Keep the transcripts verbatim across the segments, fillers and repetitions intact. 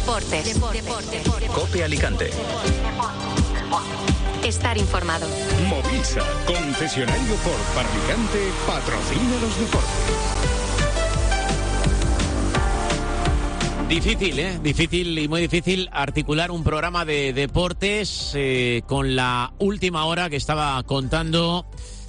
Deportes. Deportes. COPE Alicante. Estar informado. Movisa, concesionario Ford para Alicante, patrocina los deportes. Difícil, ¿eh? Difícil y muy difícil articular un programa de deportes eh, con la última hora que estaba contando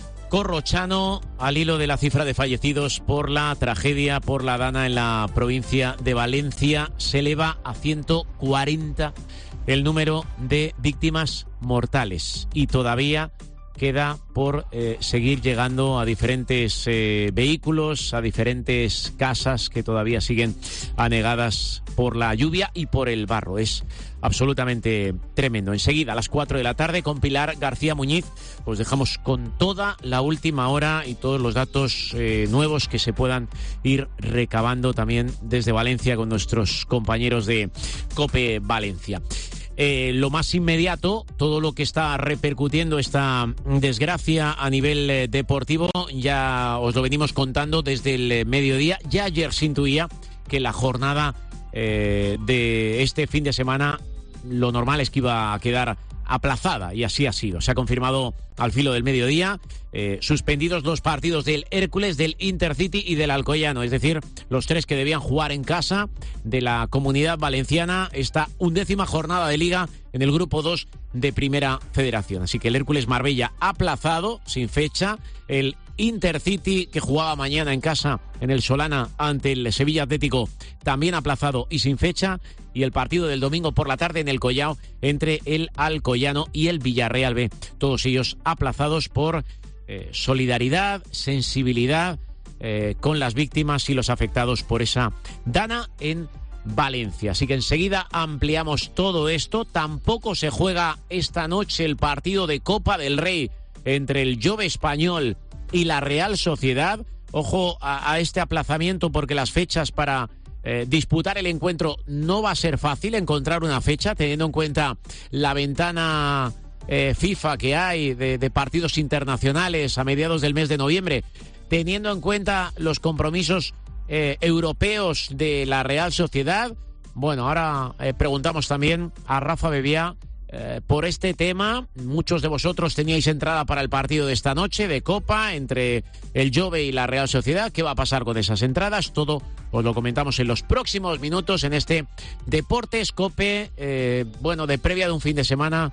Corrochano al hilo de la cifra de fallecidos por la tragedia por la Dana en la provincia de Valencia. Se eleva a ciento cuarenta el número de víctimas mortales y todavía queda por eh, seguir llegando a diferentes eh, vehículos, a diferentes casas que todavía siguen anegadas por la lluvia y por el barro. Es absolutamente tremendo. Enseguida, a las cuatro de la tarde, con Pilar García Muñiz, os dejamos con toda la última hora y todos los datos eh, nuevos que se puedan ir recabando también desde Valencia con nuestros compañeros de COPE Valencia. Eh, lo más inmediato, todo lo que está repercutiendo esta desgracia a nivel eh, deportivo, ya os lo venimos contando desde el eh, mediodía. Ya ayer se intuía que la jornada eh, de este fin de semana, lo normal es que iba a quedar aplazada, y así ha sido. Se ha confirmado al filo del mediodía, eh, suspendidos los partidos del Hércules, del Intercity y del Alcoyano, es decir, los tres que debían jugar en casa de la Comunidad Valenciana, esta undécima jornada de Liga en el Grupo dos de Primera Federación. Así que el Hércules Marbella aplazado, sin fecha, el Intercity, que jugaba mañana en casa en el Solana ante el Sevilla Atlético, también aplazado y sin fecha, y el partido del domingo por la tarde en el Collao entre el Alcoyano y el Villarreal B. Todos ellos aplazados por eh, solidaridad, sensibilidad eh, con las víctimas y los afectados por esa Dana en Valencia. Así que enseguida ampliamos todo esto. Tampoco se juega esta noche el partido de Copa del Rey entre el Jove Español y la Real Sociedad. Ojo a, a este aplazamiento, porque las fechas para eh, disputar el encuentro no va a ser fácil encontrar una fecha, teniendo en cuenta la ventana eh, FIFA que hay de, de partidos internacionales a mediados del mes de noviembre, teniendo en cuenta los compromisos eh, europeos de la Real Sociedad. Bueno, ahora eh, preguntamos también a Rafa Bebiá Eh, por este tema. Muchos de vosotros teníais entrada para el partido de esta noche de Copa entre el Jove y la Real Sociedad. ¿Qué va a pasar con esas entradas? Todo os lo comentamos en los próximos minutos en este Deportes COPE, eh, bueno, de previa de un fin de semana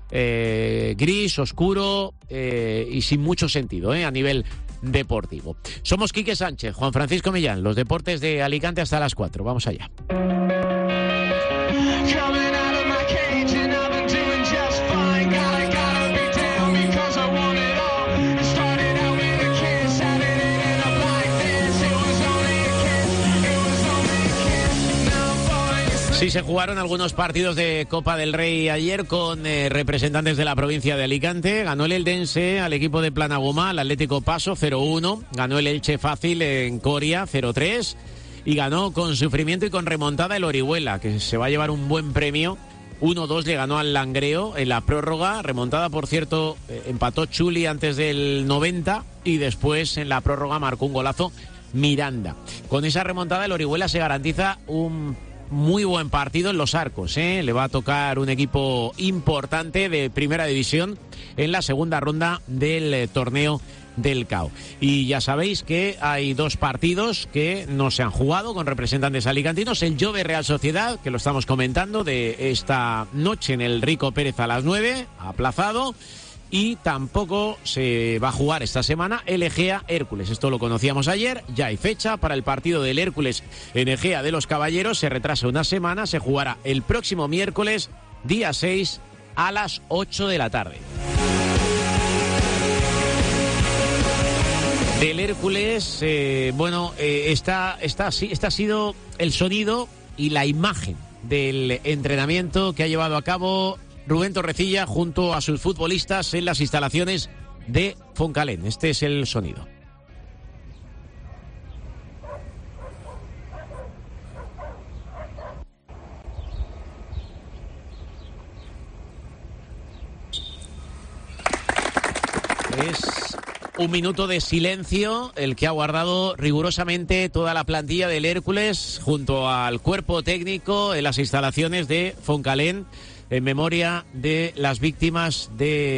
eh, gris, oscuro eh, y sin mucho sentido eh, a nivel deportivo. Somos Quique Sánchez, Juan Francisco Millán, los deportes de Alicante hasta las cuatro. Vamos allá. Sí, se jugaron algunos partidos de Copa del Rey ayer con eh, representantes de la provincia de Alicante. Ganó el Eldense al equipo de Planagoma, al Atlético Paso cero uno. Ganó el Elche fácil en Coria cero tres. Y ganó con sufrimiento y con remontada el Orihuela, que se va a llevar un buen premio. uno dos le ganó al Langreo en la prórroga. Remontada, por cierto, eh, empató Chuli antes del noventa y después en la prórroga marcó un golazo Miranda. Con esa remontada el Orihuela se garantiza un muy buen partido en los arcos, ¿eh? Le va a tocar un equipo importante de primera división en la segunda ronda del eh, torneo del C A O. Y ya sabéis que hay dos partidos que no se han jugado con representantes alicantinos. El Jove Real Sociedad, que lo estamos comentando, de esta noche en el Rico Pérez a las nueve, aplazado. Y tampoco se va a jugar esta semana el Egea Hércules. Esto lo conocíamos ayer. Ya hay fecha para el partido del Hércules en Egea de los Caballeros. Se retrasa una semana. Se jugará el próximo miércoles, día seis, a las ocho de la tarde. Del Hércules, eh, bueno, eh, está, está, este ha sido el sonido y la imagen del entrenamiento que ha llevado a cabo Rubén Torrecilla junto a sus futbolistas en las instalaciones de Foncalén. Este es el sonido. Es un minuto de silencio, el que ha guardado rigurosamente toda la plantilla del Hércules junto al cuerpo técnico en las instalaciones de Foncalén, en memoria de las víctimas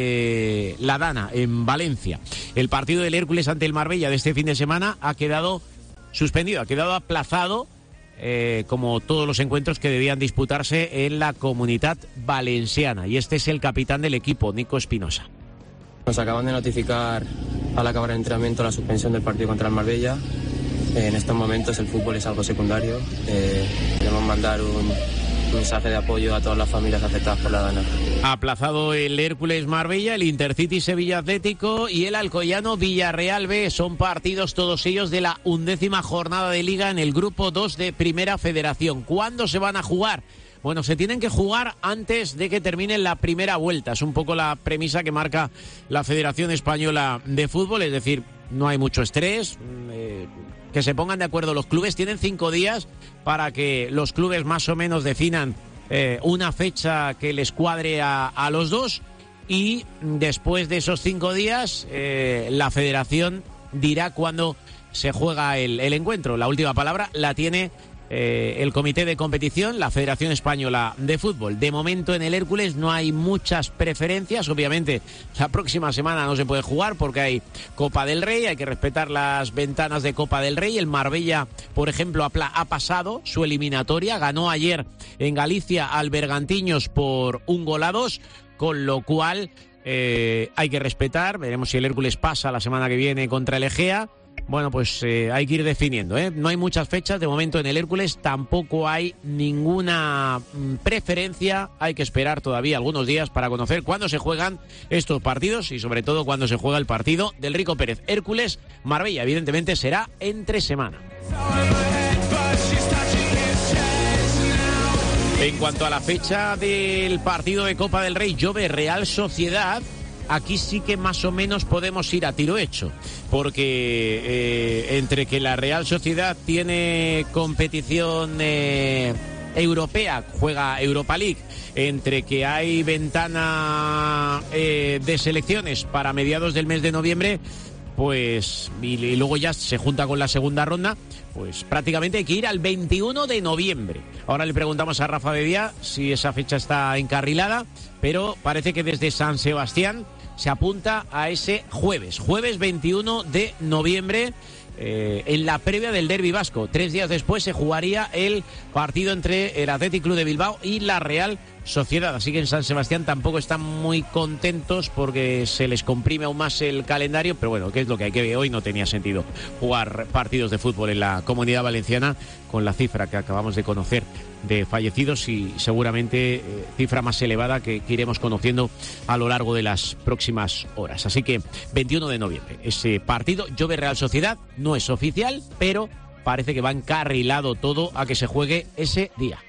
de la Dana en Valencia. El partido del Hércules ante el Marbella de este fin de semana ha quedado suspendido, ha quedado aplazado, eh, como todos los encuentros que debían disputarse en la Comunitat Valenciana. Y este es el capitán del equipo, Nico Espinosa. Nos acaban de notificar al acabar el entrenamiento la suspensión del partido contra el Marbella. En estos momentos el fútbol es algo secundario. Eh, queremos mandar un mensaje de apoyo a todas las familias afectadas por la Dana. Ha aplazado el Hércules Marbella, el Intercity Sevilla Atlético y el Alcoyano Villarreal B. Son partidos todos ellos de la undécima jornada de Liga en el grupo dos de Primera Federación. ¿Cuándo se van a jugar? Bueno, se tienen que jugar antes de que termine la primera vuelta. Es un poco la premisa que marca la Federación Española de Fútbol, es decir, no hay mucho estrés, eh, que se pongan de acuerdo los clubes. Tienen cinco días para que los clubes más o menos definan eh, una fecha que les cuadre a, a los dos, y después de esos cinco días eh, la Federación dirá cuándo se juega el, el encuentro. La última palabra la tiene Eh, el comité de competición, la Federación Española de Fútbol. De momento en el Hércules no hay muchas preferencias. Obviamente la próxima semana no se puede jugar porque hay Copa del Rey, hay que respetar las ventanas de Copa del Rey. El Marbella, por ejemplo, ha, ha pasado su eliminatoria, ganó ayer en Galicia al Bergantiños por un gol a dos, con lo cual eh, hay que respetar. Veremos si el Hércules pasa la semana que viene contra el Egea. Bueno, pues eh, hay que ir definiendo, ¿eh? No hay muchas fechas de momento en el Hércules, tampoco hay ninguna mm, preferencia. Hay que esperar todavía algunos días para conocer cuándo se juegan estos partidos y sobre todo cuándo se juega el partido del Rico Pérez. Hércules Marbella, evidentemente será entre semana. En cuanto a la fecha del partido de Copa del Rey, Jove Real Sociedad, aquí sí que más o menos podemos ir a tiro hecho, porque eh, entre que la Real Sociedad tiene competición eh, europea, juega Europa League, entre que hay ventana eh, de selecciones para mediados del mes de noviembre, pues y, y luego ya se junta con la segunda ronda, pues prácticamente hay que ir al veintiuno de noviembre. Ahora le preguntamos a Rafa Bedia si esa fecha está encarrilada, pero parece que desde San Sebastián se apunta a ese jueves, jueves veintiuno de noviembre, eh, en la previa del Derbi Vasco. Tres días después se jugaría el partido entre el Athletic Club de Bilbao y la Real Sociedad. Así que en San Sebastián tampoco están muy contentos porque se les comprime aún más el calendario, pero bueno, ¿qué es lo que hay que ver? Hoy no tenía sentido jugar partidos de fútbol en la Comunidad Valenciana con la cifra que acabamos de conocer de fallecidos y seguramente eh, cifra más elevada que, que iremos conociendo a lo largo de las próximas horas. Así que veintiuno de noviembre, ese partido. Jove Real Sociedad no es oficial, pero parece que va encarrilado todo a que se juegue ese día.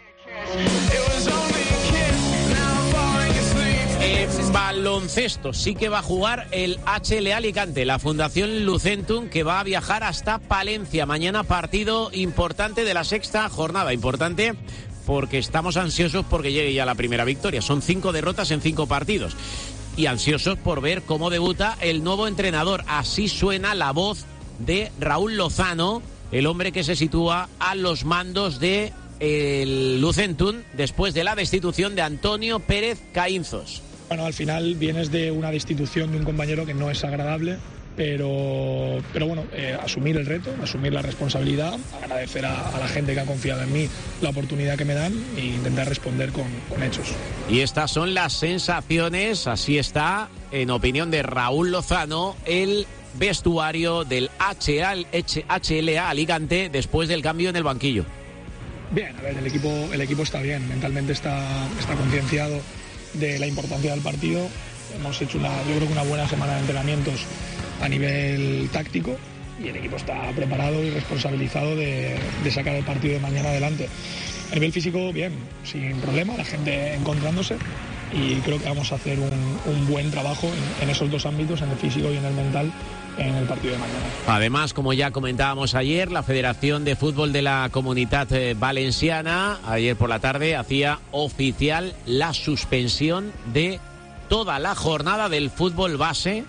En baloncesto sí que va a jugar el H L Alicante, la Fundación Lucentum, que va a viajar hasta Palencia. Mañana partido importante de la sexta jornada. Importante porque estamos ansiosos porque llegue ya la primera victoria. Son cinco derrotas en cinco partidos. Y ansiosos por ver cómo debuta el nuevo entrenador. Así suena la voz de Raúl Lozano, el hombre que se sitúa a los mandos de el Lucentum después de la destitución de Antonio Pérez Caínzos. Bueno, al final vienes de una destitución de un compañero que no es agradable, pero, pero bueno, eh, asumir el reto, asumir la responsabilidad, agradecer a, a la gente que ha confiado en mí la oportunidad que me dan e intentar responder con, con hechos. Y estas son las sensaciones, así está, en opinión de Raúl Lozano, el vestuario del H L A Alicante después del cambio en el banquillo. Bien, a ver, el equipo, el equipo está bien, mentalmente está, está concienciado de la importancia del partido. Hemos hecho una, yo creo que una buena semana de entrenamientos a nivel táctico y el equipo está preparado y responsabilizado de, de sacar el partido de mañana adelante. A nivel físico, bien, sin problema, la gente encontrándose y creo que vamos a hacer un, un buen trabajo en, en esos dos ámbitos, en el físico y en el mental, en el partido de mañana. Además, como ya comentábamos ayer, la Federación de Fútbol de la Comunitat Valenciana ayer por la tarde hacía oficial la suspensión de toda la jornada del fútbol base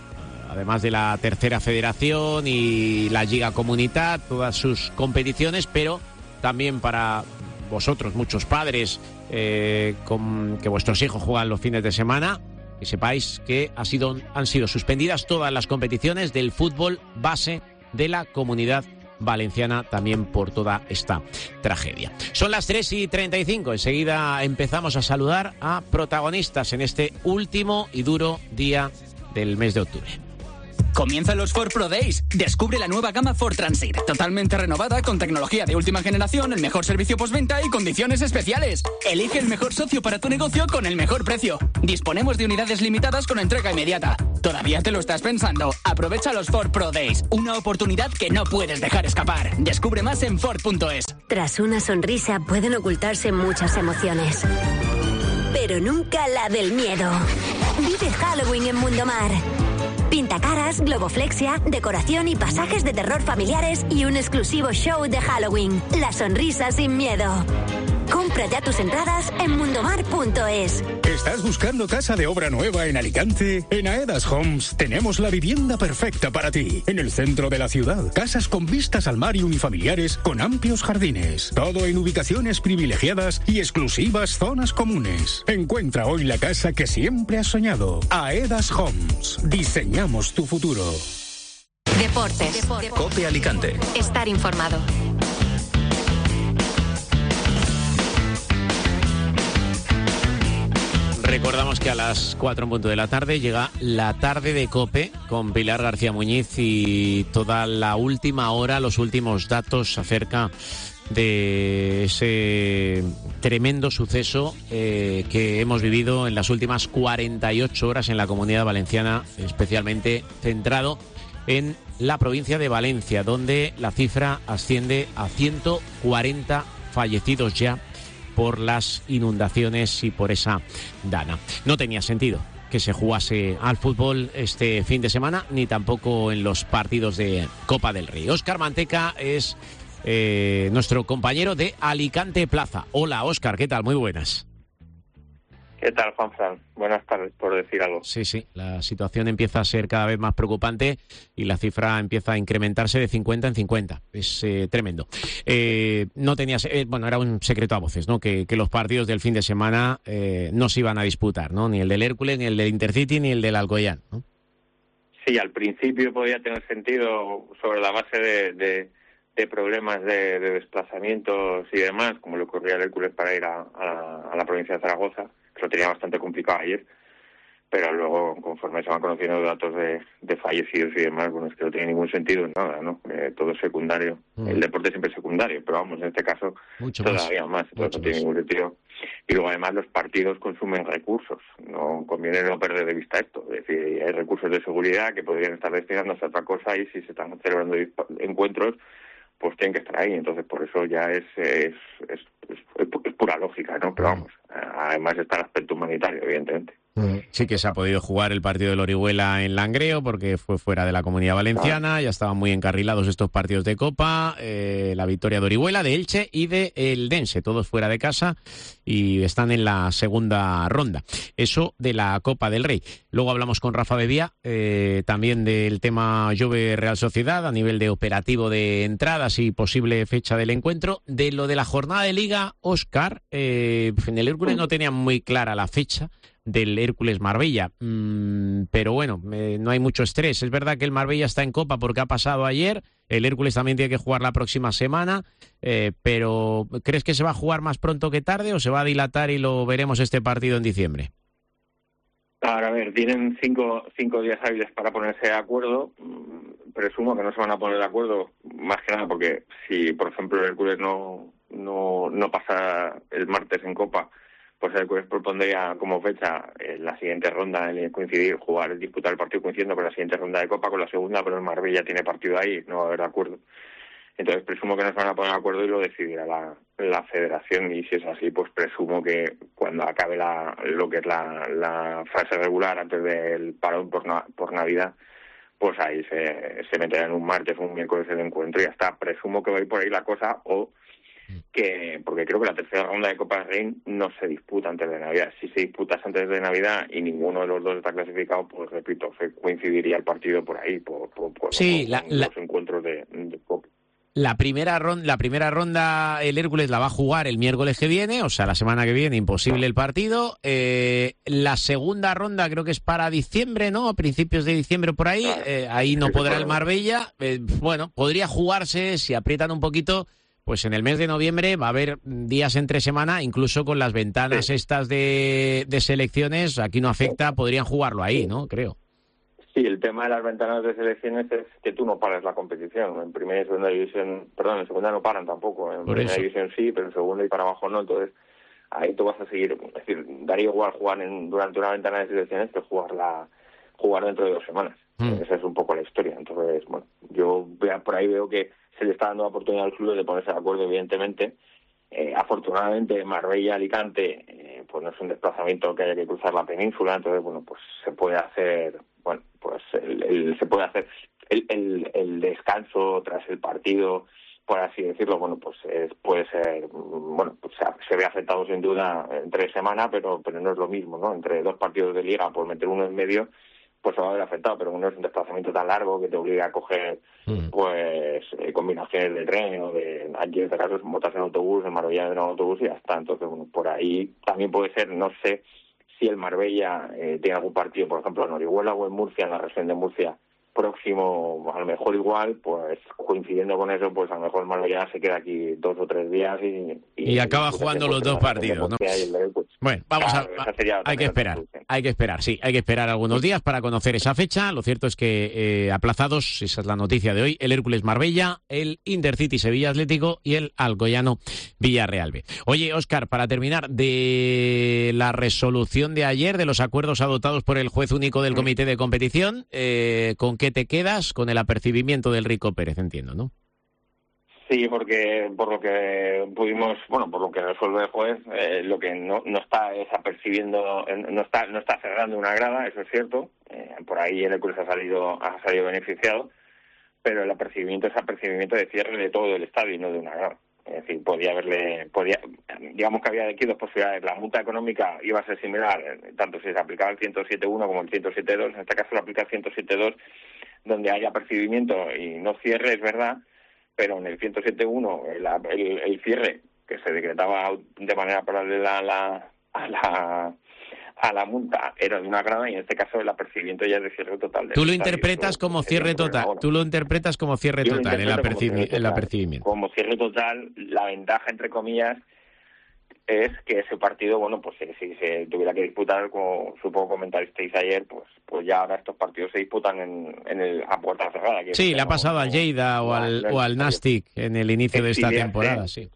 además de la tercera federación y la Lliga Comunitat, todas sus competiciones, pero también para vosotros, muchos padres, eh, con, que vuestros hijos juegan los fines de semana, que sepáis que ha sido, han sido suspendidas todas las competiciones del fútbol base de la Comunidad Valenciana, también por toda esta tragedia. Son las tres y treinta y cinco. Enseguida empezamos a saludar a protagonistas en este último y duro día del mes de octubre. Comienzan los Ford Pro Days. Descubre la nueva gama Ford Transit, totalmente renovada, con tecnología de última generación, el mejor servicio postventa y condiciones especiales. Elige el mejor socio para tu negocio con el mejor precio. Disponemos de unidades limitadas con entrega inmediata. ¿Todavía te lo estás pensando? Aprovecha los Ford Pro Days, una oportunidad que no puedes dejar escapar. Descubre más en Ford punto es. Tras una sonrisa pueden ocultarse muchas emociones, pero nunca la del miedo. Vive Halloween en Mundomar. Pintacaras, globoflexia, decoración y pasajes de terror familiares y un exclusivo show de Halloween. La sonrisa sin miedo. Compra ya tus entradas en mundomar punto es. ¿Estás buscando casa de obra nueva en Alicante? En Aedas Homes tenemos la vivienda perfecta para ti. En el centro de la ciudad, casas con vistas al mar y unifamiliares con amplios jardines. Todo en ubicaciones privilegiadas y exclusivas zonas comunes. Encuentra hoy la casa que siempre has soñado. Aedas Homes. Diseñamos tu futuro. Deportes. Deportes. COPE Alicante. Estar informado. Recordamos que a las cuatro en punto de la tarde llega la tarde de COPE con Pilar García Muñiz y toda la última hora, los últimos datos acerca de ese tremendo suceso eh, que hemos vivido en las últimas cuarenta y ocho horas en la Comunidad Valenciana, especialmente centrado en la provincia de Valencia, donde la cifra asciende a ciento cuarenta fallecidos ya por las inundaciones y por esa dana. No tenía sentido que se jugase al fútbol este fin de semana, ni tampoco en los partidos de Copa del Rey. Óscar Manteca es eh, nuestro compañero de Alicante Plaza. Hola, Óscar, ¿qué tal? Muy buenas. ¿Qué tal, Juanfran? Buenas tardes, por decir algo. Sí, sí, la situación empieza a ser cada vez más preocupante y la cifra empieza a incrementarse de cincuenta en cincuenta. Es eh, tremendo. Eh, no tenías, eh, bueno, era un secreto a voces, ¿no? Que, que los partidos del fin de semana eh, no se iban a disputar, ¿no? Ni el del Hércules, ni el del Intercity, ni el del Alcoyán, ¿no? Sí, al principio podía tener sentido sobre la base de, de, de problemas de, de desplazamientos y demás, como le ocurría al Hércules para ir a, a, a la provincia de Zaragoza. Lo tenía bastante complicado ayer, pero luego, conforme se van conociendo datos de, de fallecidos y demás, bueno, es que no tiene ningún sentido en nada, ¿no? Eh, todo es secundario. Mm. El deporte siempre es secundario, pero vamos, en este caso Mucho todavía más, más. Entonces no tiene ningún sentido. Y luego, además, los partidos consumen recursos. No conviene no perder de vista esto. Es decir, hay recursos de seguridad que podrían estar destinados a otra cosa y si se están celebrando encuentros, pues tienen que estar ahí. Entonces, por eso ya es es, es, es, es pura lógica, ¿no? Pero vamos, además está el aspecto humanitario, evidentemente. Sí que se ha podido jugar el partido del Orihuela en Langreo porque fue fuera de la Comunidad Valenciana, ah. ya estaban muy encarrilados estos partidos de Copa, eh, la victoria de Orihuela, de Elche y de El Dense, todos fuera de casa y están en la segunda ronda. Eso de la Copa del Rey. Luego hablamos con Rafa Bebía, eh, también del tema Jove Real Sociedad a nivel de operativo de entradas y posible fecha del encuentro. De lo de la jornada de Liga, Óscar, eh, en el Hércules no tenían muy clara la fecha del Hércules Marbella, mm, pero bueno, eh, no hay mucho estrés. Es verdad que el Marbella está en Copa porque ha pasado ayer, el Hércules también tiene que jugar la próxima semana, eh, pero ¿crees que se va a jugar más pronto que tarde o se va a dilatar y lo veremos este partido en diciembre? Ahora, a ver, tienen cinco, cinco días hábiles para ponerse de acuerdo. Presumo que no se van a poner de acuerdo, más que nada porque si, por ejemplo, el Hércules no, no, no pasa el martes en Copa, pues el Hércules propondría como fecha eh, la siguiente ronda en coincidir, jugar, disputar el partido coincidiendo con la siguiente ronda de Copa, con la segunda, pero el Marbella tiene partido ahí, no va a haber de acuerdo. Entonces presumo que no se van a poner de acuerdo y lo decidirá la, la federación, y si es así, pues presumo que cuando acabe la, lo que es la, la fase regular antes del parón por, por Navidad, pues ahí se, se meterá en un martes o un miércoles el encuentro y ya está. Presumo que va a ir por ahí la cosa, o que porque creo que la tercera ronda de Copa del Rey no se disputa antes de Navidad. Si se disputase antes de Navidad y ninguno de los dos está clasificado, pues repito, se coincidiría el partido por ahí, por, por, por sí, los, la, los la... encuentros de, de Copa. La primera, ronda, la primera ronda el Hércules la va a jugar el miércoles que viene, o sea, la semana que viene, imposible el partido. Eh, la segunda ronda creo que es para diciembre, ¿no? A principios de diciembre por ahí. Eh, ahí no podrá el Marbella. Eh, bueno, podría jugarse, si aprietan un poquito, pues en el mes de noviembre va a haber días entre semana, incluso con las ventanas sí. estas de, de selecciones, aquí no afecta, podrían jugarlo ahí, ¿no? Creo. Sí, el tema de las ventanas de selecciones es que tú no pares la competición. En primera y segunda división, perdón, en segunda no paran tampoco. En Por primera eso. división sí, pero en segunda y para abajo no. Entonces, ahí tú vas a seguir. Es decir, daría igual jugar en, durante una ventana de selecciones que jugarla, jugar dentro de dos semanas. Mm. Esa es un poco la historia. Entonces, bueno, yo por ahí veo que se le está dando la oportunidad al club de ponerse de acuerdo, evidentemente. Eh, afortunadamente, Marbella-Alicante, eh, pues no es un desplazamiento que haya que cruzar la península, entonces, bueno, pues se puede hacer, bueno, pues el, el, se puede hacer el, el, el descanso tras el partido, por así decirlo, bueno, pues es, puede ser, bueno, pues se, se ve afectado sin duda entre semana, pero pero no es lo mismo, ¿no? Entre dos partidos de liga, por meter uno en medio, pues se va a ver afectado, pero no es un desplazamiento tan largo que te obliga a coger mm. pues eh, combinaciones de tren o de, aquí en este caso es montarse en autobús, en Marbella en autobús y ya está. Entonces, bueno, por ahí también puede ser, no sé si el Marbella eh, tiene algún partido, por ejemplo, en Orihuela o en Murcia, en la región de Murcia, próximo, a lo mejor igual, pues coincidiendo con eso, pues a lo mejor el Marbella se queda aquí dos o tres días y... Y, y acaba jugando los dos partidos, ¿no? Bueno, vamos claro, a... Hay que esperar, hay que esperar, sí, hay que esperar algunos días para conocer esa fecha. Lo cierto es que eh, aplazados, esa es la noticia de hoy, el Hércules Marbella, el Intercity Sevilla Atlético y el Alcoyano Villarreal B. Oye, Óscar, para terminar, de la resolución de ayer, de los acuerdos adoptados por el juez único del comité de competición, eh, ¿con qué te quedas? Con el apercibimiento del Rico Pérez, entiendo, ¿no? Sí, porque por lo que pudimos, bueno, por lo que resuelve el juez, eh, lo que no, no está es apercibiendo, no está no está cerrando una grada, eso es cierto. Eh, por ahí el Hércules ha salido ha salido beneficiado, pero el apercibimiento es apercibimiento de cierre de todo el estadio y no de una grada. Es decir, podía haberle, podía, digamos que había aquí dos posibilidades. La multa económica iba a ser similar, tanto si se aplicaba el ciento siete punto uno como el ciento siete punto dos. En este caso lo aplica el ciento siete punto dos, donde hay apercibimiento y no cierre, es verdad, pero en el ciento siete punto uno el, el, el cierre que se decretaba de manera paralela a la, a la a la multa era de una grada y en este caso el apercibimiento ya es de cierre total. Tú lo interpretas como cierre total. Tú lo interpretas como cierre total, el, apercibi el apercibimiento. Como cierre total, la ventaja entre comillas es que ese partido, bueno, pues si, si se tuviera que disputar, como supongo comentasteis ayer, pues pues ya ahora estos partidos se disputan en, en el, a puerta cerrada. Que sí, le ha pasado al Lleida o al, o al Nastic en el inicio de esta temporada, sí.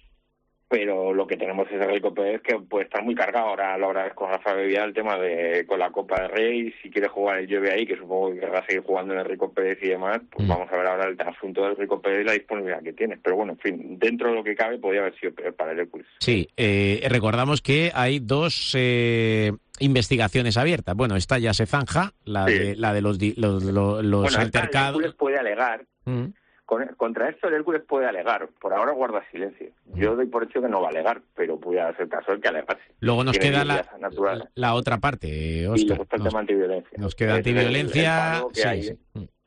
Pero lo que tenemos es el Rico Pérez, que puede estar muy cargado. Ahora lo hablarás con Rafa Bebia el tema de con la Copa del Rey, si quiere jugar el Llove ahí, que supongo que querrá seguir jugando en el Rico Pérez y demás, pues mm. vamos a ver ahora el asunto del Rico Pérez y la disponibilidad que tiene. Pero bueno, en fin, dentro de lo que cabe podría haber sido peor para el Hércules. Sí, eh, recordamos que hay dos eh, investigaciones abiertas. Bueno, esta ya se zanja, la, sí. de, la de los, los, los, los bueno, altercados. El Hércules puede alegar... Mm. Con, contra esto el Hércules puede alegar, por ahora guarda silencio. Yo doy por hecho que no va a alegar, pero puede ser caso el que alegase. Luego nos Tiene queda la, la, la otra parte, Óscar. Y luego está el nos, tema antiviolencia. Nos queda antiviolencia. El, el sí, hay, sí.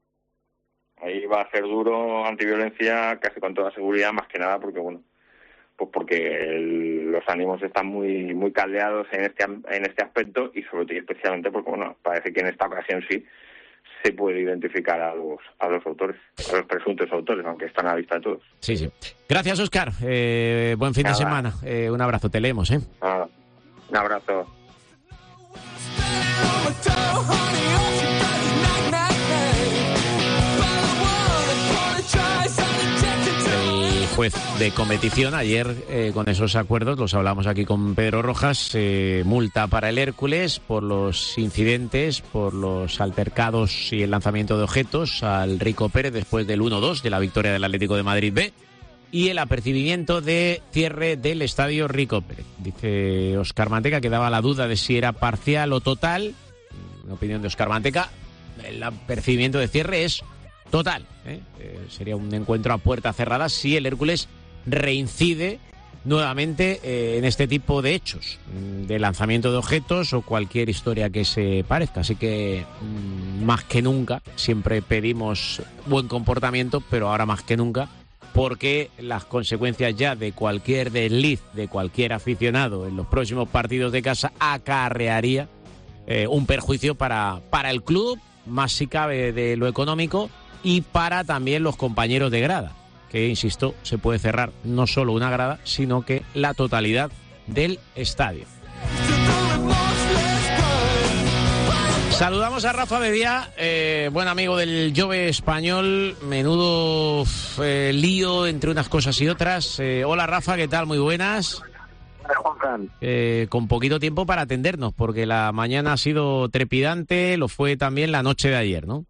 Ahí va a ser duro antiviolencia casi con toda seguridad, más que nada porque, bueno, pues porque el, los ánimos están muy muy caldeados en este en este aspecto y sobre todo especialmente porque, bueno, parece que en esta ocasión sí se puede identificar a los a los autores, a los presuntos autores, aunque están a la vista de todos. Sí, sí. Gracias, Óscar. Eh, buen fin Nada. de semana. Eh, un abrazo, te leemos, ¿eh? Nada. Un abrazo. Juez de competición ayer eh, con esos acuerdos, los hablamos aquí con Pedro Rojas, eh, multa para el Hércules por los incidentes, por los altercados y el lanzamiento de objetos al Rico Pérez después del uno dos de la victoria del Atlético de Madrid B y el apercibimiento de cierre del estadio Rico Pérez. Dice Óscar Manteca que daba la duda de si era parcial o total. En opinión de Óscar Manteca, el apercibimiento de cierre es total, ¿eh? Eh, sería un encuentro a puerta cerrada si el Hércules reincide nuevamente eh, en este tipo de hechos, de lanzamiento de objetos o cualquier historia que se parezca. Así que mmm, más que nunca, siempre pedimos buen comportamiento, pero ahora más que nunca, porque las consecuencias ya de cualquier desliz, de cualquier aficionado en los próximos partidos de casa acarrearía eh, un perjuicio para, para el club, más si cabe de lo económico, y para también los compañeros de grada, que, insisto, se puede cerrar no solo una grada, sino que la totalidad del estadio. Saludamos a Rafa Bebiá, eh, buen amigo del Jove español. Menudo eh, lío entre unas cosas y otras. Eh, hola Rafa, ¿qué tal? Muy buenas. Eh, con poquito tiempo para atendernos, porque la mañana ha sido trepidante, lo fue también la noche de ayer, ¿no?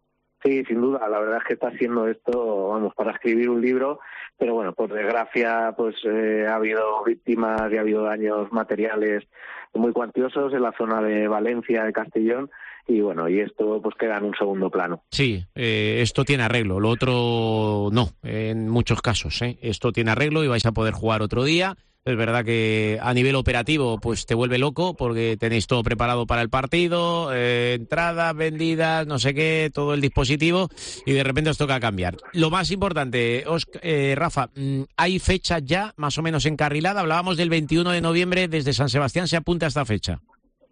Sí, sin duda. La verdad es que está haciendo esto, vamos, para escribir un libro, pero bueno, por desgracia, pues eh, ha habido víctimas y ha habido daños materiales muy cuantiosos en la zona de Valencia, de Castellón, y bueno, y esto pues queda en un segundo plano. Sí, eh, esto tiene arreglo, lo otro no, en muchos casos, ¿eh? Esto tiene arreglo y vais a poder jugar otro día. Es verdad que a nivel operativo pues te vuelve loco porque tenéis todo preparado para el partido, eh, entradas, vendidas, no sé qué, todo el dispositivo, y de repente os toca cambiar. Lo más importante, Oscar, eh, Rafa, ¿hay fecha ya más o menos encarrilada? Hablábamos del veintiuno de noviembre, desde San Sebastián se apunta a esta fecha.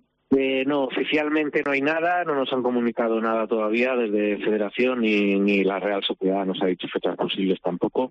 Eh, no, oficialmente no hay nada, no nos han comunicado nada todavía desde Federación, ni, ni la Real Sociedad nos ha dicho fechas posibles tampoco.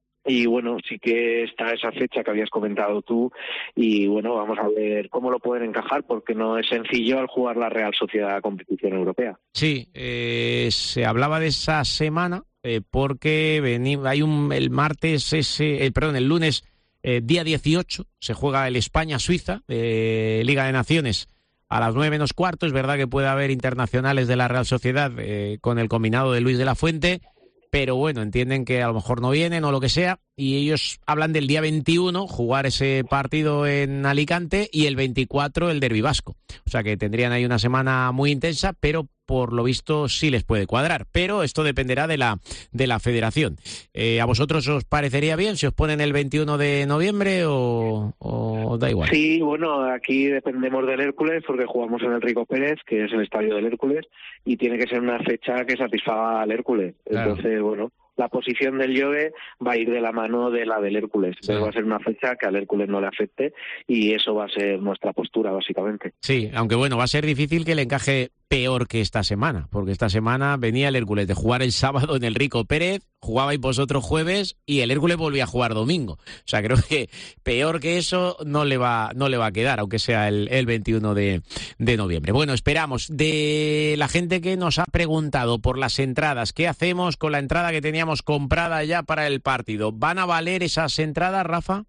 Y bueno, sí que está esa fecha que habías comentado tú, y bueno, vamos a ver cómo lo pueden encajar, porque no es sencillo al jugar la Real Sociedad a competición europea. Sí, eh, se hablaba de esa semana eh, porque vení, hay un el martes, ese, eh, perdón, el lunes, eh, día dieciocho, se juega el España-Suiza, eh, Liga de Naciones, a las nueve menos cuarto. Es verdad que puede haber internacionales de la Real Sociedad eh, con el combinado de Luis de la Fuente, pero bueno, entienden que a lo mejor no vienen o lo que sea, y ellos hablan del día veintiuno, jugar ese partido en Alicante, y el veinticuatro el derbi vasco. O sea que tendrían ahí una semana muy intensa, pero por lo visto sí les puede cuadrar. Pero esto dependerá de la de la federación. Eh, ¿A vosotros os parecería bien si os ponen el veintiuno de noviembre o, o da igual? Sí, bueno, aquí dependemos del Hércules porque jugamos en el Rico Pérez, que es el estadio del Hércules, y tiene que ser una fecha que satisfaga al Hércules. Claro. Entonces, bueno, la posición del Jove va a ir de la mano de la del Hércules. Sí. Entonces va a ser una fecha que al Hércules no le afecte, y eso va a ser nuestra postura, básicamente. Sí, aunque bueno, va a ser difícil que le encaje peor que esta semana, porque esta semana venía el Hércules de jugar el sábado en el Rico Pérez, jugabais vosotros jueves y el Hércules volvía a jugar domingo. O sea, creo que peor que eso no le va no le va a quedar, aunque sea el, el veintiuno de noviembre. Bueno, esperamos. De la gente que nos ha preguntado por las entradas, ¿qué hacemos con la entrada que teníamos comprada ya para el partido? ¿Van a valer esas entradas, Rafa?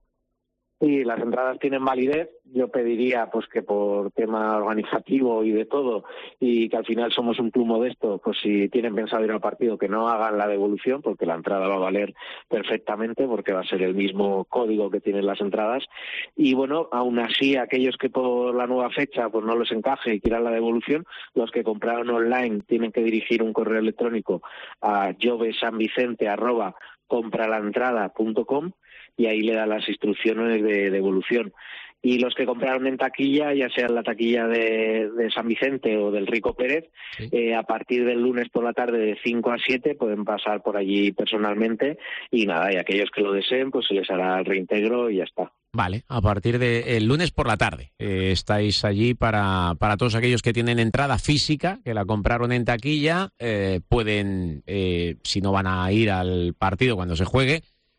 Sí, las entradas tienen validez. Yo pediría pues que por tema organizativo y de todo, y que al final somos un club modesto, pues si tienen pensado ir al partido, que no hagan la devolución, porque la entrada va a valer perfectamente, porque va a ser el mismo código que tienen las entradas. Y bueno, aún así, aquellos que por la nueva fecha pues no les encaje y quieran la devolución, los que compraron online tienen que dirigir un correo electrónico a jovesanvicente arroba compralaentrada punto com, y ahí le dan las instrucciones de devolución. Y los que compraron en taquilla, ya sea en la taquilla de, de San Vicente o del Rico Pérez, sí. eh, a partir del lunes por la tarde de cinco a siete pueden pasar por allí personalmente, y nada, y aquellos que lo deseen, pues se les hará el reintegro y ya está. Vale, a partir del lunes por la tarde eh, estáis allí para, para todos aquellos que tienen entrada física, que la compraron en taquilla, eh, pueden, eh, si no van a ir al partido cuando se juegue,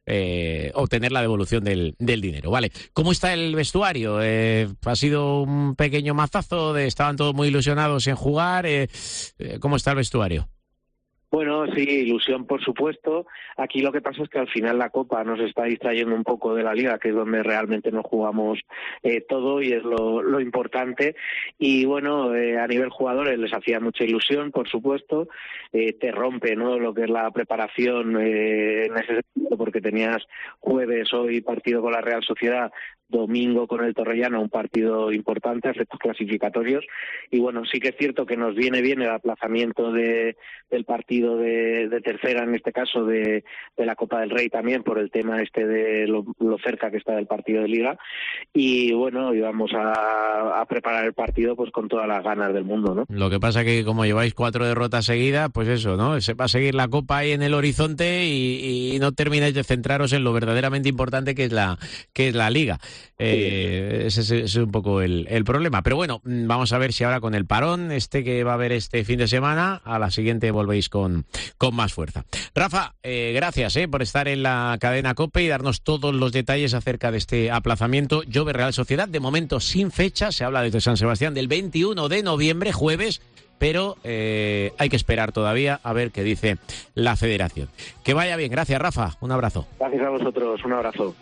Eh, obtener la devolución del, del dinero. Vale, ¿cómo está el vestuario? Eh, ¿Ha sido un pequeño mazazo? De, ¿Estaban todos muy ilusionados en jugar? Eh, eh, ¿Cómo está el vestuario? Bueno, sí, ilusión por supuesto. Aquí lo que pasa es que al final la Copa nos está distrayendo un poco de la Liga, que es donde realmente nos jugamos eh, todo, y es lo, lo importante. Y bueno, eh, a nivel jugadores les hacía mucha ilusión, por supuesto. Eh, te rompe, ¿no?, lo que es la preparación eh, en ese sentido, porque tenías jueves hoy partido con la Real Sociedad, domingo con el Torrellano, un partido importante, efectos clasificatorios. Y bueno, sí que es cierto que nos viene bien el aplazamiento de, del partido partido de, de tercera, en este caso de, de la Copa del Rey también, por el tema este de lo, lo cerca que está del partido de Liga. Y bueno, íbamos a, a preparar el partido pues con todas las ganas del mundo, ¿no? Lo que pasa que como lleváis cuatro derrotas seguidas, pues eso, ¿no? Se va a seguir la Copa ahí en el horizonte y, y no termináis de centraros en lo verdaderamente importante que es la que es la Liga. Eh, sí. ese, ese es un poco el, el problema. Pero bueno, vamos a ver si ahora con el parón este que va a haber este fin de semana, a la siguiente volvéis con, con más fuerza. Rafa, eh, gracias eh, por estar en la cadena COPE y darnos todos los detalles acerca de este aplazamiento. Jove Real Sociedad, de momento sin fecha, se habla desde San Sebastián del veintiuno de noviembre, jueves, pero eh, hay que esperar todavía a ver qué dice la federación. Que vaya bien, gracias Rafa, un abrazo. Gracias a vosotros, un abrazo.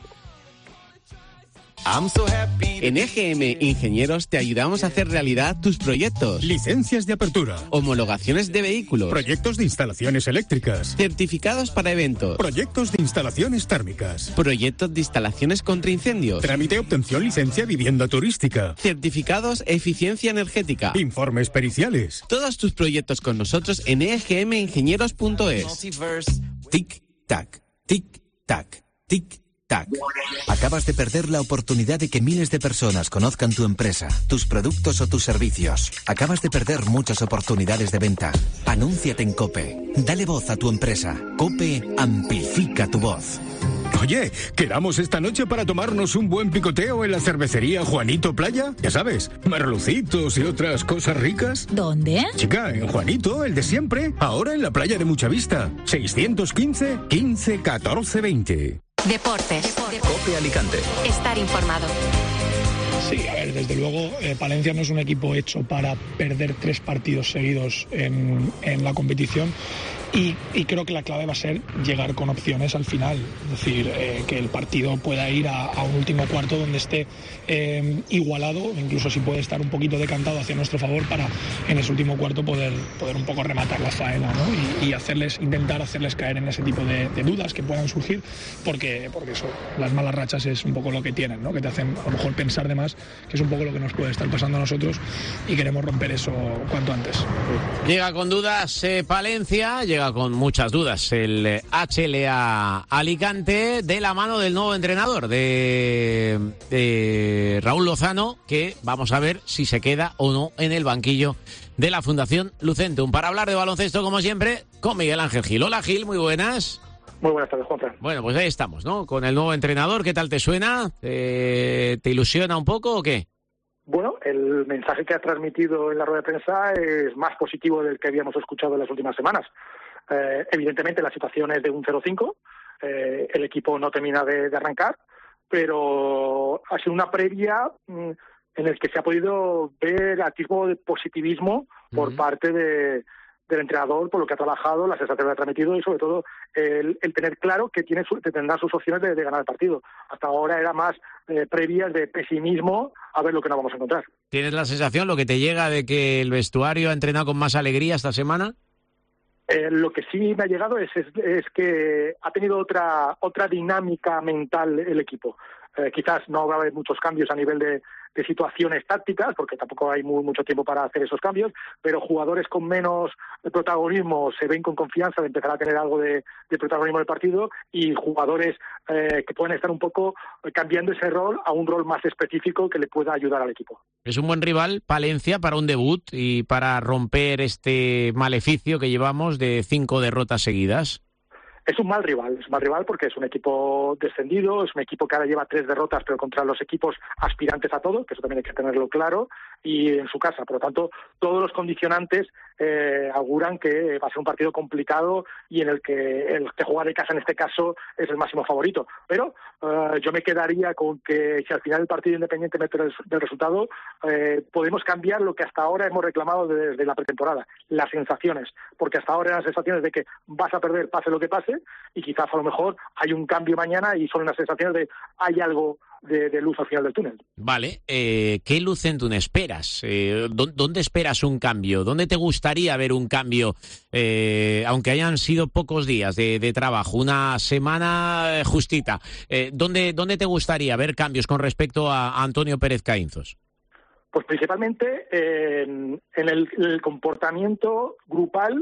En E G M Ingenieros te ayudamos a hacer realidad tus proyectos. Licencias de apertura. Homologaciones de vehículos. Proyectos de instalaciones eléctricas. Certificados para eventos. Proyectos de instalaciones térmicas. Proyectos de instalaciones contra incendios. Trámite obtención licencia vivienda turística. Certificados eficiencia energética. Informes periciales. Todos tus proyectos con nosotros en e g m ingenieros punto es. Tic tac, tic tac, tic tac. Acabas de perder la oportunidad de que miles de personas conozcan tu empresa, tus productos o tus servicios. Acabas de perder muchas oportunidades de venta. Anúnciate en COPE. Dale voz a tu empresa. COPE amplifica tu voz. Oye, ¿quedamos esta noche para tomarnos un buen picoteo en la cervecería Juanito Playa? Ya sabes, merlucitos y otras cosas ricas. ¿Dónde? Chica, en Juanito, el de siempre. Ahora en la playa de Muchavista. seiscientos quince, quince, catorce, veinte. Deportes. COPE Alicante. Estar informado. Sí, a ver, desde luego eh, Palencia no es un equipo hecho para perder tres partidos seguidos en, en la competición. Y, y creo que la clave va a ser llegar con opciones al final, es decir, eh, que el partido pueda ir a, a un último cuarto donde esté eh, igualado, incluso si puede estar un poquito decantado hacia nuestro favor para en ese último cuarto poder, poder un poco rematar la faena, ¿no? y, y hacerles, intentar hacerles caer en ese tipo de, de dudas que puedan surgir, porque, porque eso, las malas rachas es un poco lo que tienen, ¿no? Que te hacen a lo mejor pensar de más, que es un poco lo que nos puede estar pasando a nosotros y queremos romper eso cuanto antes. Llega con dudas eh, Palencia, llega con muchas dudas el H L A Alicante de la mano del nuevo entrenador de, de Raúl Lozano, que vamos a ver si se queda o no en el banquillo de la Fundación Lucentum. Para hablar de baloncesto, como siempre, con Miguel Ángel Gil. Hola Gil, muy buenas. Muy buenas tardes, Juanfran. Bueno, pues ahí estamos, ¿no? Con el nuevo entrenador, ¿qué tal te suena? ¿Te, te ilusiona un poco o qué? Bueno, el mensaje que ha transmitido en la rueda de prensa es más positivo del que habíamos escuchado en las últimas semanas. Eh, evidentemente la situación es de un cero cinco, eh, el equipo no termina de, de arrancar, pero ha sido una previa mmm, en el que se ha podido ver atisbo de positivismo por uh-huh. parte de, del entrenador, por lo que ha trabajado, las sensaciones que ha transmitido y sobre todo el, el tener claro que tiene su, que tendrá sus opciones de, de ganar el partido. Hasta ahora era más eh, previas de pesimismo a ver lo que nos vamos a encontrar. ¿Tienes la sensación, lo que te llega, de que el vestuario ha entrenado con más alegría esta semana? Eh, lo que sí me ha llegado es, es, es que ha tenido otra otra dinámica mental el equipo. Eh, quizás no va a haber muchos cambios a nivel de, de situaciones tácticas, porque tampoco hay muy, mucho tiempo para hacer esos cambios, pero jugadores con menos protagonismo se ven con confianza de empezar a tener algo de, de protagonismo en el partido, y jugadores eh, que pueden estar un poco cambiando ese rol a un rol más específico que le pueda ayudar al equipo. Es un buen rival, Palencia, para un debut y para romper este maleficio que llevamos de cinco derrotas seguidas. Es un mal rival, es un mal rival porque es un equipo descendido, es un equipo que ahora lleva tres derrotas, pero contra los equipos aspirantes a todo, que eso también hay que tenerlo claro, y en su casa. Por lo tanto, todos los condicionantes eh, auguran que va a ser un partido complicado y en el que el que juega de casa en este caso es el máximo favorito. Pero eh, yo me quedaría con que si al final el partido, independientemente del, del resultado, eh, podemos cambiar lo que hasta ahora hemos reclamado desde la pretemporada, las sensaciones, porque hasta ahora eran sensaciones de que vas a perder pase lo que pase, y quizás a lo mejor hay un cambio mañana y son unas sensaciones de hay algo de, de luz al final del túnel. Vale, eh, ¿qué Lucentum esperas? Eh, ¿Dónde esperas un cambio? ¿Dónde te gustaría ver un cambio? Eh, aunque hayan sido pocos días de, de trabajo, una semana justita, eh, ¿dónde, ¿dónde te gustaría ver cambios con respecto a, a Antonio Pérez Caínzos? Pues principalmente eh, en el, el comportamiento grupal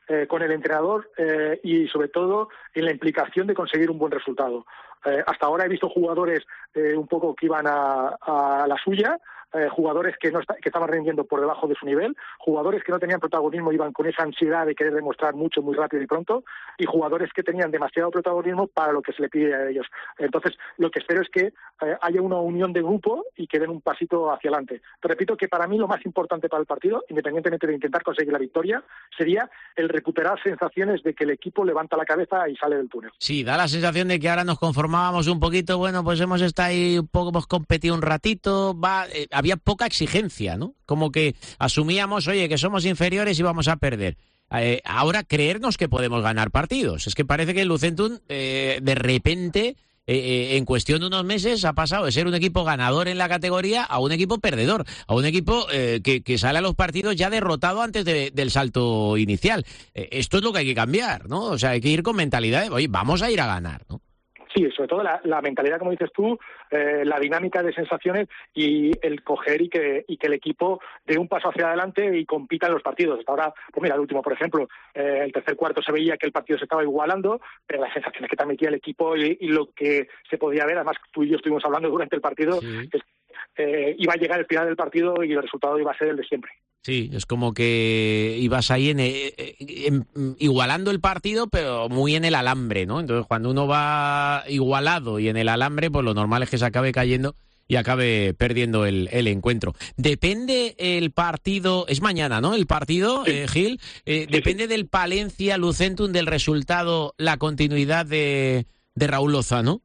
eh, con el entrenador eh, y sobre todo en la implicación de conseguir un buen resultado. Eh, hasta ahora he visto jugadores eh, un poco que iban a, a la suya, eh, jugadores que no está, que estaban rindiendo por debajo de su nivel, jugadores que no tenían protagonismo, iban con esa ansiedad de querer demostrar mucho, muy rápido y pronto, y jugadores que tenían demasiado protagonismo para lo que se le pide a ellos. Entonces, lo que espero es que eh, haya una unión de grupo y que den un pasito hacia adelante. Te repito que para mí lo más importante para el partido, independientemente de intentar conseguir la victoria, sería el recuperar sensaciones de que el equipo levanta la cabeza y sale del túnel. Sí, da la sensación de que ahora nos conformábamos un poquito, bueno, pues hemos estado ahí un poco, hemos competido un ratito, va, eh, había poca exigencia, ¿no? Como que asumíamos, oye, que somos inferiores y vamos a perder. Eh, ahora creernos que podemos ganar partidos. Es que parece que el Lucentum, eh, de repente, eh, eh, en cuestión de unos meses, ha pasado de ser un equipo ganador en la categoría a un equipo perdedor, a un equipo eh, que, que sale a los partidos ya derrotado antes de, del salto inicial. Eh, esto es lo que hay que cambiar, ¿no? O sea, hay que ir con mentalidad de, oye, vamos a ir a ganar, ¿no? Sí, sobre todo la, la mentalidad, como dices tú, eh, la dinámica de sensaciones y el coger y que y que el equipo dé un paso hacia adelante y compita en los partidos. Hasta ahora, pues mira, el último, por ejemplo, eh, el tercer cuarto se veía que el partido se estaba igualando, pero las sensaciones que transmitía el equipo y, y lo que se podía ver, además tú y yo estuvimos hablando durante el partido, sí. es, eh, iba a llegar el final del partido y el resultado iba a ser el de siempre. Sí, es como que ibas ahí en, en, en, igualando el partido, pero muy en el alambre, ¿no? Entonces, cuando uno va igualado y en el alambre, pues lo normal es que se acabe cayendo y acabe perdiendo el, el encuentro. Depende el partido, es mañana, ¿no? El partido, sí. eh, Gil, eh, sí, depende sí. del Palencia Lucentum, del resultado, la continuidad de, de Raúl Lozano.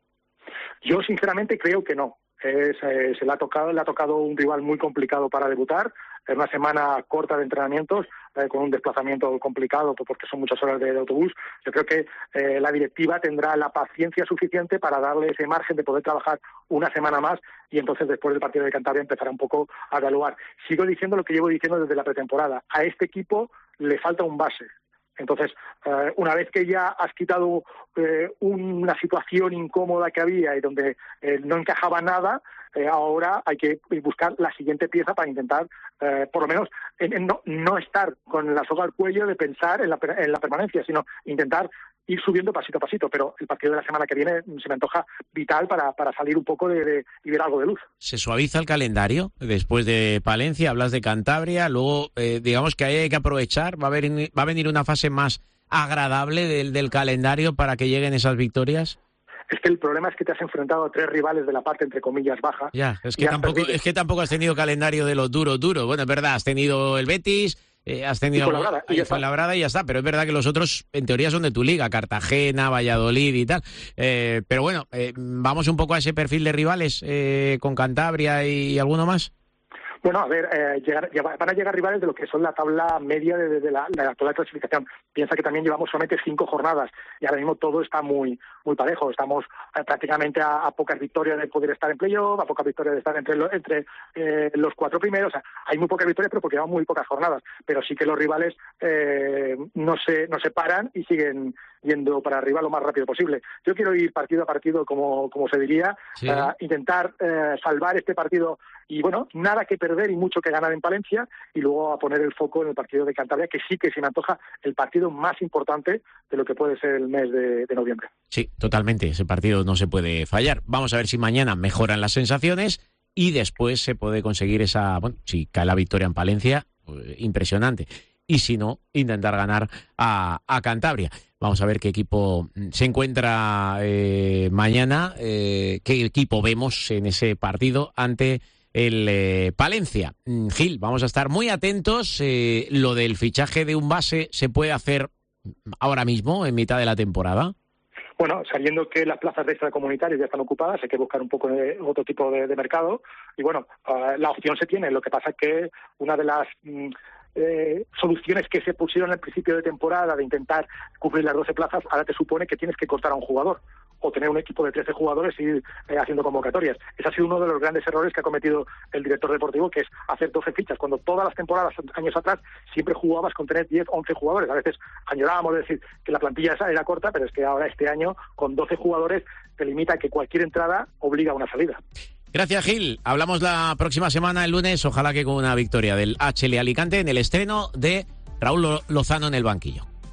Yo, sinceramente, creo que no. Es, eh, se le ha tocado, le ha tocado un rival muy complicado para debutar. Es una semana corta de entrenamientos, eh, con un desplazamiento complicado porque son muchas horas de, de autobús. Yo creo que eh, la directiva tendrá la paciencia suficiente para darle ese margen de poder trabajar una semana más y entonces después del partido de Cantabria empezará un poco a evaluar. Sigo diciendo lo que llevo diciendo desde la pretemporada. A este equipo le falta un base. Entonces, eh, una vez que ya has quitado eh, una situación incómoda que había y donde eh, no encajaba nada, eh, ahora hay que buscar la siguiente pieza para intentar, eh, por lo menos, en, en no, no estar con la soga al cuello de pensar en la, en la permanencia, sino intentar ir subiendo pasito a pasito. Pero el partido de la semana que viene se me antoja vital para, para salir un poco de, de y ver algo de luz. ¿Se suaviza el calendario después de Palencia? Hablas de Cantabria, luego eh, digamos que ahí hay que aprovechar, va a, haber, va a venir una fase más agradable del, del calendario para que lleguen esas victorias. Es que el problema es que te has enfrentado a tres rivales de la parte, entre comillas, baja. Ya, es que, tampoco, es que tampoco has tenido calendario de los duros, duros. Bueno, es verdad, has tenido el Betis, eh, has tenido y Fuenlabrada, y, Fuenlabrada y ya está. Pero es verdad que los otros, en teoría, son de tu liga, Cartagena, Valladolid y tal. Eh, pero bueno, eh, vamos un poco a ese perfil de rivales eh, con Cantabria y, y alguno más. Bueno, a ver, eh, llegar, van a llegar rivales de lo que son la tabla media de, de, de, la, de la actual clasificación. Piensa que también llevamos solamente cinco jornadas y ahora mismo todo está muy muy parejo. Estamos eh, prácticamente a, a pocas victorias de poder estar en playoff, a pocas victorias de estar entre, lo, entre eh, los cuatro primeros. O sea, hay muy pocas victorias, pero porque llevamos muy pocas jornadas. Pero sí que los rivales eh, no se no se paran y siguen yendo para arriba lo más rápido posible. Yo quiero ir partido a partido, como, como se diría, sí. uh, intentar uh, salvar este partido y, bueno, nada que perder y mucho que ganar en Palencia y luego a poner el foco en el partido de Cantabria, que sí que se me antoja el partido más importante de lo que puede ser el mes de, de noviembre. Sí, totalmente. Ese partido no se puede fallar. Vamos a ver si mañana mejoran las sensaciones y después se puede conseguir esa... Bueno, si cae la victoria en Palencia, pues, impresionante. Y si no, intentar ganar a, a Cantabria. Vamos a ver qué equipo se encuentra eh, mañana, eh, qué equipo vemos en ese partido ante el eh, Palencia. Gil, vamos a estar muy atentos. Eh, lo del fichaje de un base se puede hacer ahora mismo, en mitad de la temporada. Bueno, sabiendo que las plazas de extracomunitarios ya están ocupadas, hay que buscar un poco de otro tipo de, de mercado. Y bueno, uh, la opción se tiene. Lo que pasa es que una de las... Mm, Eh, soluciones que se pusieron al principio de temporada de intentar cubrir las doce plazas, ahora te supone que tienes que cortar a un jugador o tener un equipo de trece jugadores y ir eh, haciendo convocatorias. Ese ha sido uno de los grandes errores que ha cometido el director deportivo, que es hacer doce fichas, cuando todas las temporadas, años atrás, siempre jugabas con tener diez, once jugadores. A veces añorábamos de decir que la plantilla era corta, pero es que ahora este año, con doce jugadores, te limita a que cualquier entrada obliga a una salida. Gracias, Gil. Hablamos la próxima semana, el lunes, ojalá que con una victoria del H L Alicante en el estreno de Raúl Lozano en el banquillo.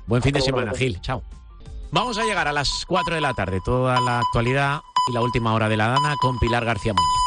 Buen fin de semana, Gil. Chao. Vamos a llegar a las cuatro de la tarde. Toda la actualidad y la última hora de la Dana con Pilar García Muñiz.